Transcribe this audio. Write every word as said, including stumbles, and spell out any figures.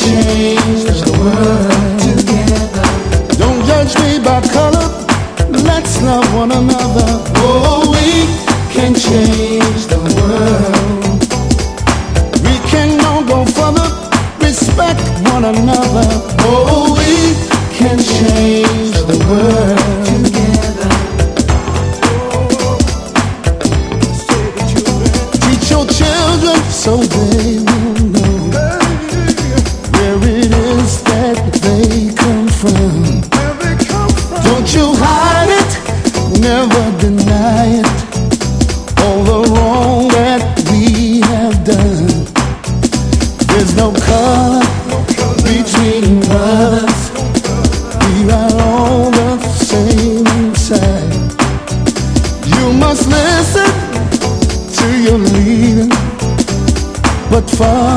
change the world together. Don't judge me by color, let's love one another. Oh, we can change the world. We can all go further, respect one another. Oh, we can change the world together. Teach your children so they will know where it is that they come from. Don't you hide it, never deny it, all the wrong that we have done. There's no color between brothers, we are all the same inside. You must listen to your leader, but for